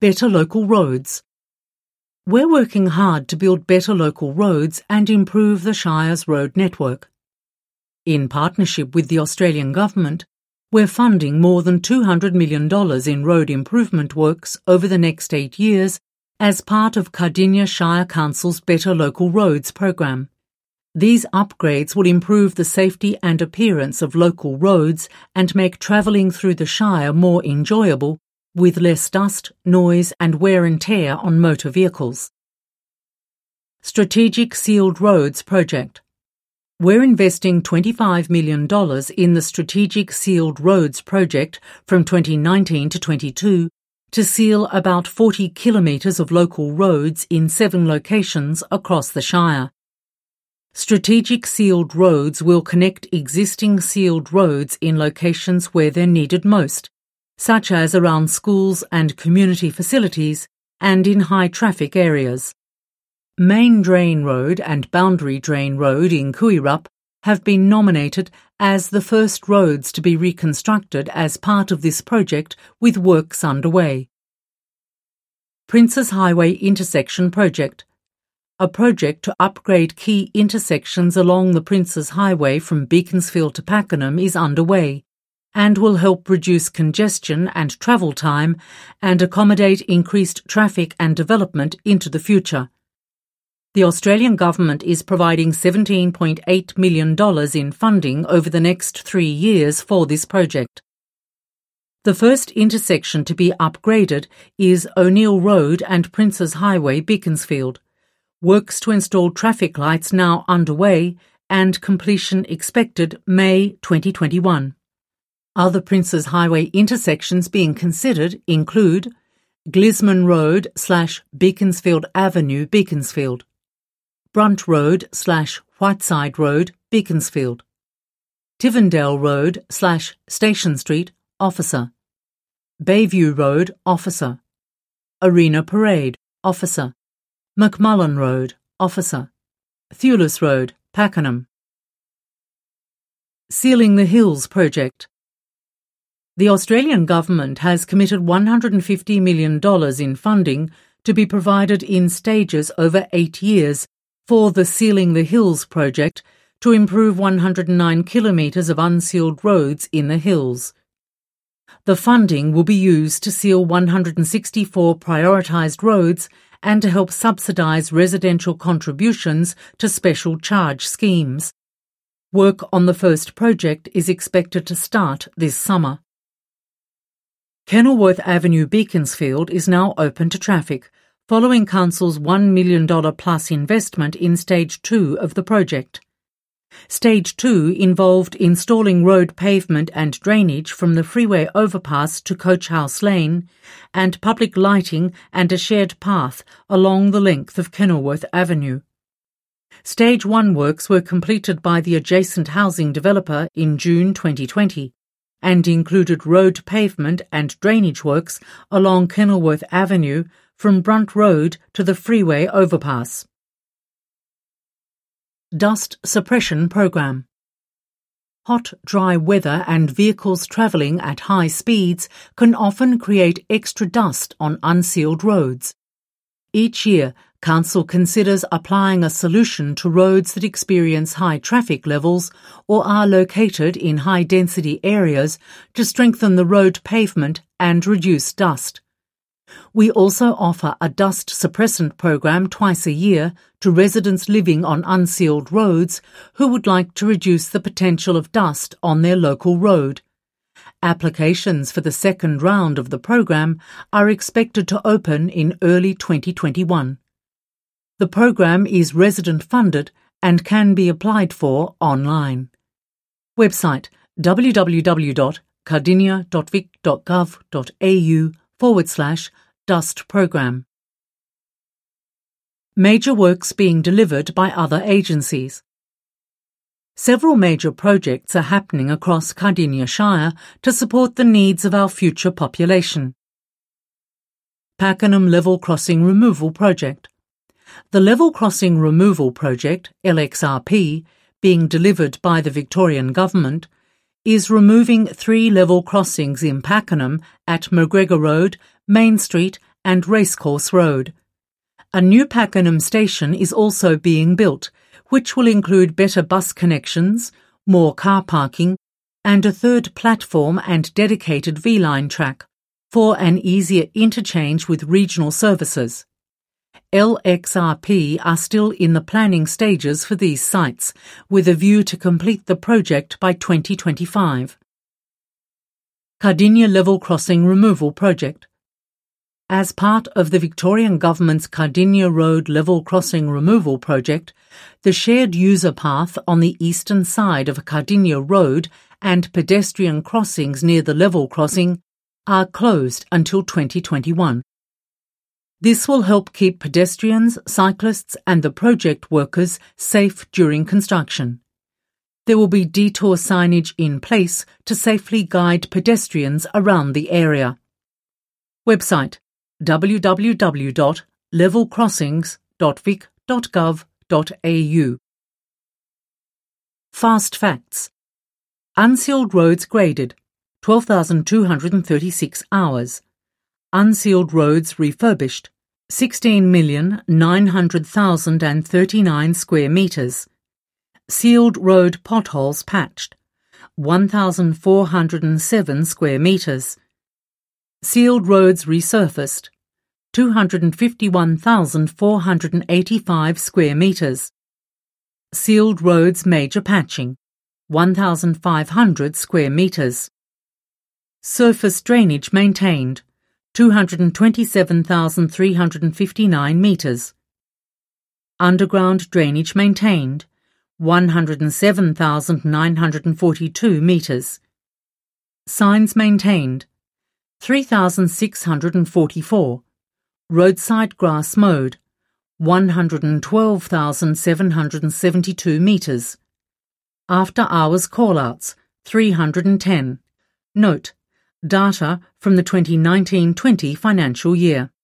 Better local roads. We're working hard to build better local roads and improve the Shire's road network. In partnership with the Australian Government, we're funding more than $200 million in road improvement works over the next 8 years as part of Cardinia Shire Council's Better Local Roads program. These upgrades will improve the safety and appearance of local roads and make travelling through the Shire more enjoyable, with less dust, noise and wear and tear on motor vehicles. Strategic Sealed Roads Project. We're investing $25 million in the Strategic Sealed Roads Project from 2019 to 22 to seal about 40 kilometres of local roads in 7 locations across the Shire. Strategic Sealed Roads will connect existing sealed roads in locations where they're needed most, such as around schools and community facilities and in high-traffic areas. Main Drain Road and Boundary Drain Road in Kuirup have been nominated as the first roads to be reconstructed as part of this project, with works underway. Princes Highway Intersection Project. A project to upgrade key intersections along the Princes Highway from Beaconsfield to Pakenham is underway and will help reduce congestion and travel time and accommodate increased traffic and development into the future. The Australian Government is providing $17.8 million in funding over the next 3 years for this project. The first intersection to be upgraded is O'Neill Road and Princes Highway, Beaconsfield. Works to install traffic lights now underway and completion expected May 2021. Other Princes Highway intersections being considered include Glisman Road / Beaconsfield Avenue, Beaconsfield, Brunt Road / Whiteside Road, Beaconsfield, Tivendale Road / Station Street, Officer, Bayview Road, Officer, Arena Parade, Officer, McMullen Road, Officer, Thewlis Road, Pakenham. Sealing the Hills Project. The Australian Government has committed $150 million in funding to be provided in stages over 8 years for the Sealing the Hills project to improve 109 kilometres of unsealed roads in the hills. The funding will be used to seal 164 prioritised roads and to help subsidise residential contributions to special charge schemes. Work on the first project is expected to start this summer. Kenilworth Avenue, Beaconsfield is now open to traffic, following Council's $1 million plus investment in Stage 2 of the project. Stage 2 involved installing road pavement and drainage from the freeway overpass to Coach House Lane and public lighting and a shared path along the length of Kenilworth Avenue. Stage 1 works were completed by the adjacent housing developer in June 2020 and included road pavement and drainage works along Kenilworth Avenue from Brunt Road to the freeway overpass. Dust Suppression Program. Hot, dry weather and vehicles travelling at high speeds can often create extra dust on unsealed roads. Each year, Council considers applying a solution to roads that experience high traffic levels or are located in high-density areas to strengthen the road pavement and reduce dust. We also offer a dust suppressant program twice a year to residents living on unsealed roads who would like to reduce the potential of dust on their local road. Applications for the second round of the program are expected to open in early 2021. The program is resident-funded and can be applied for online. Website www.cardinia.vic.gov.au/dust program. Major works being delivered by other agencies. Several major projects are happening across Cardinia Shire to support the needs of our future population. Pakenham Level Crossing Removal Project. The Level Crossing Removal Project, LXRP, being delivered by the Victorian Government, is removing 3 level crossings in Pakenham at McGregor Road, Main Street and Racecourse Road. A new Pakenham station is also being built, which will include better bus connections, more car parking, and a third platform and dedicated V-line track for an easier interchange with regional services. LXRP are still in the planning stages for these sites, with a view to complete the project by 2025. Cardinia Level Crossing Removal Project. As part of the Victorian Government's Cardinia Road Level Crossing Removal Project, the shared user path on the eastern side of Cardinia Road and pedestrian crossings near the level crossing are closed until 2021. This will help keep pedestrians, cyclists and the project workers safe during construction. There will be detour signage in place to safely guide pedestrians around the area. Website: www.levelcrossings.vic.gov.au. Fast facts. Unsealed roads graded, 12,236 hours. Unsealed roads refurbished, 16,900,039 square metres. Sealed road potholes patched, 1,407 square metres. Sealed roads resurfaced, 251,485 square metres. Sealed roads major patching, 1,500 square metres. Surface drainage maintained, 227,359 metres. Underground drainage maintained, 107,942 metres. Signs maintained, 3,644. Roadside grass mowed, 112,772 metres. After hours callouts, 310. Note: data from the 2019-20 financial year.